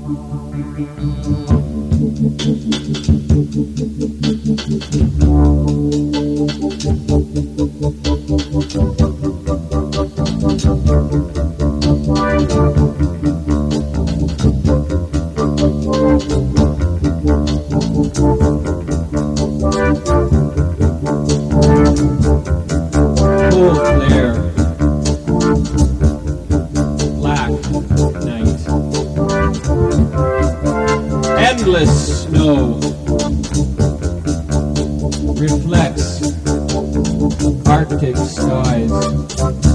Cool, clear, black night, endless snow, reflects Arctic skies.